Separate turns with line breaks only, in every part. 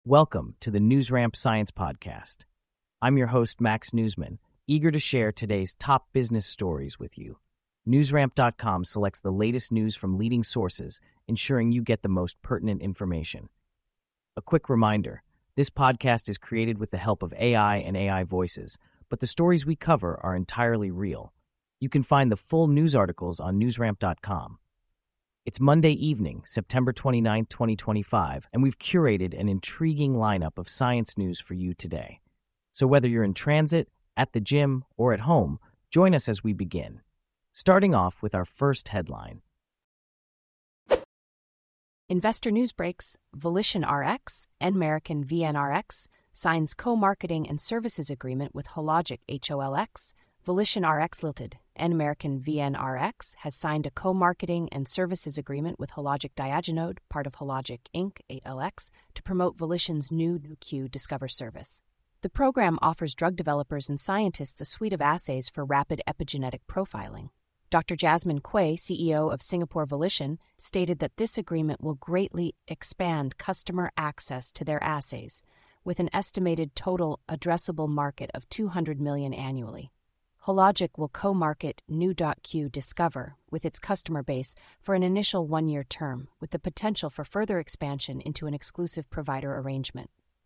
Welcome to the NewsRamp Science Podcast. I'm your host, Max Newsman, eager to share today's top business stories with you. NewsRamp.com selects the latest news from leading sources, ensuring you get the most pertinent information. A quick reminder, this podcast is created with the help of AI and AI voices, but the stories we cover are entirely real. You can find the full news articles on NewsRamp.com. It's Monday evening, September 29, 2025, and we've curated an intriguing lineup of science news for you today. So whether you're in transit, at the gym, or at home, join us as we begin. Starting off with our first headline.
Investor news breaks: VolitionRx and American VNRx signs co-marketing and services agreement with Hologic HOLX. VolitionRx Ltd. and American VNRx has signed a co-marketing and services agreement with Hologic Diagenode, part of Hologic Inc. 8LX, to promote Volition's new Nu.Q Discover service. The program offers drug developers and scientists a suite of assays for rapid epigenetic profiling. Dr. Jasmine Quay, CEO of Singapore Volition, stated that this agreement will greatly expand customer access to their assays, with an estimated total addressable market of $200 million annually. Hologic will co-market Nu.Q Discover with its customer base for an initial one-year term, with the potential for further expansion into an exclusive provider arrangement.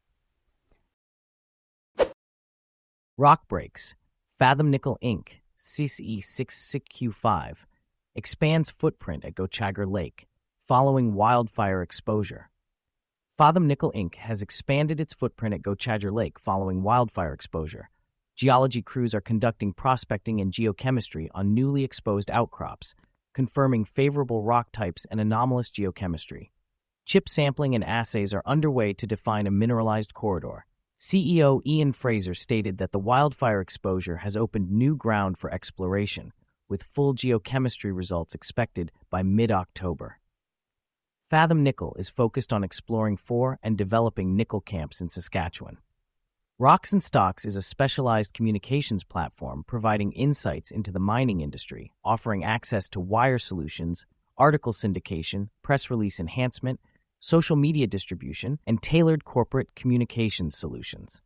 Rock breaks. Fathom Nickel Inc., CCE66Q5, expands footprint at Gauchagar Lake following wildfire exposure. Fathom Nickel Inc. has expanded its footprint at Gauchagar Lake following wildfire exposure. Geology crews are conducting prospecting and geochemistry on newly exposed outcrops, confirming favorable rock types and anomalous geochemistry. Chip sampling and assays are underway to define a mineralized corridor. CEO Ian Fraser stated that the wildfire exposure has opened new ground for exploration, with full geochemistry results expected by mid-October. Fathom Nickel is focused on exploring for and developing nickel camps in Saskatchewan. Rocks and Stocks is a specialized communications platform providing insights into the mining industry, offering access to wire solutions, article syndication, press release enhancement, social media distribution, and tailored corporate communications solutions.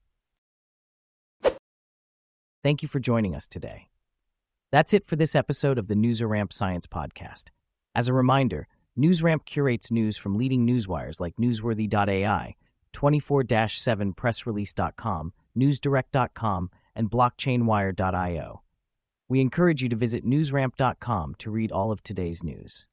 Thank you for joining us today. That's it for this episode of the NewsRamp Science Podcast. As a reminder, NewsRamp curates news from leading newswires like Newsworthy.ai, 24-7pressrelease.com, newsdirect.com, and blockchainwire.io. We encourage you to visit newsramp.com to read all of today's news.